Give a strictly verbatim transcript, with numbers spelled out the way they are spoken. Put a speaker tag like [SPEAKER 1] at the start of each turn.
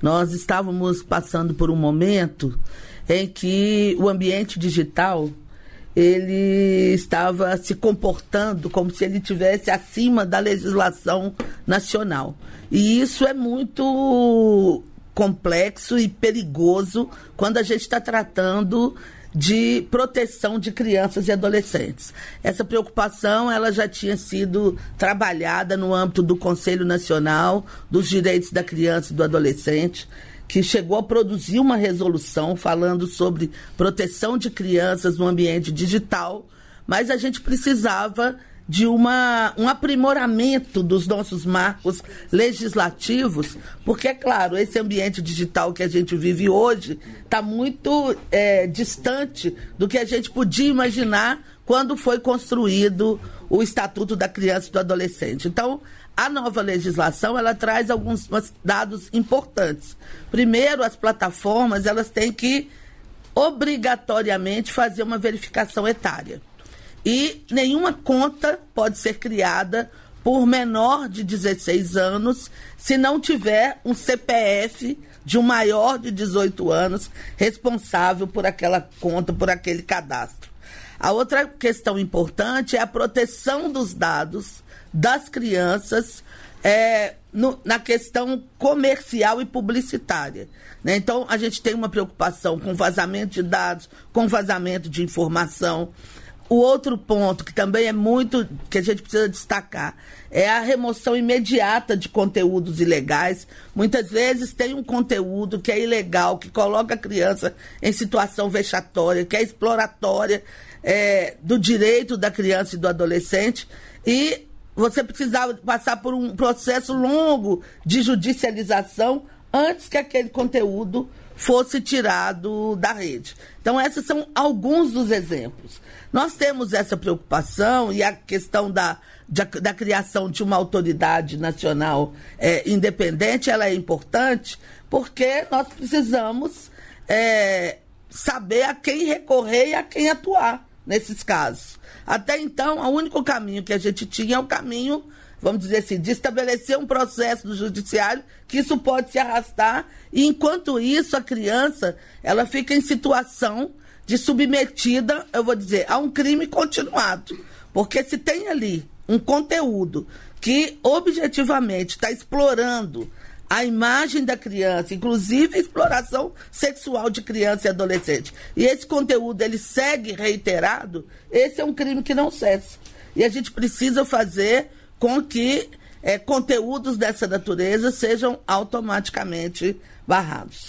[SPEAKER 1] Nós estávamos passando por um momento em que o ambiente digital ele estava se comportando como se ele estivesse acima da legislação nacional. E isso é muito complexo e perigoso quando a gente está tratando de proteção de crianças e adolescentes. Essa preocupação ela já tinha sido trabalhada no âmbito do Conselho Nacional dos Direitos da Criança e do Adolescente, que chegou a produzir uma resolução falando sobre proteção de crianças no ambiente digital, mas a gente precisava de uma, um aprimoramento dos nossos marcos legislativos, porque, é claro, esse ambiente digital que a gente vive hoje está muito é, distante do que a gente podia imaginar quando foi construído o Estatuto da Criança e do Adolescente. Então, a nova legislação, ela traz alguns dados importantes. Primeiro, as plataformas, elas têm que obrigatoriamente fazer uma verificação etária. E nenhuma conta pode ser criada por menor de dezesseis anos se não tiver um C P F de um maior de dezoito anos responsável por aquela conta, por aquele cadastro. A outra questão importante é a proteção dos dados das crianças é, no, na questão comercial e publicitária, né? Então, a gente tem uma preocupação com vazamento de dados, com vazamento de informação. O outro ponto, que também é muito, que a gente precisa destacar, é a remoção imediata de conteúdos ilegais. Muitas vezes tem um conteúdo que é ilegal, que coloca a criança em situação vexatória, que é exploratória é, do direito da criança e do adolescente, e você precisava passar por um processo longo de judicialização antes que aquele conteúdo fosse tirado da rede. Então, esses são alguns dos exemplos. Nós temos essa preocupação e a questão da, da, da criação de uma autoridade nacional é, independente, ela é importante porque nós precisamos é, saber a quem recorrer e a quem atuar nesses casos. Até então, o único caminho que a gente tinha é o caminho, vamos dizer assim, de estabelecer um processo do judiciário, que isso pode se arrastar, e enquanto isso a criança ela fica em situação de submetida, eu vou dizer, a um crime continuado. Porque se tem ali um conteúdo que objetivamente está explorando a imagem da criança, inclusive a exploração sexual de criança e adolescente, e esse conteúdo ele segue reiterado, esse é um crime que não cessa. E a gente precisa fazer com que é, conteúdos dessa natureza sejam automaticamente barrados.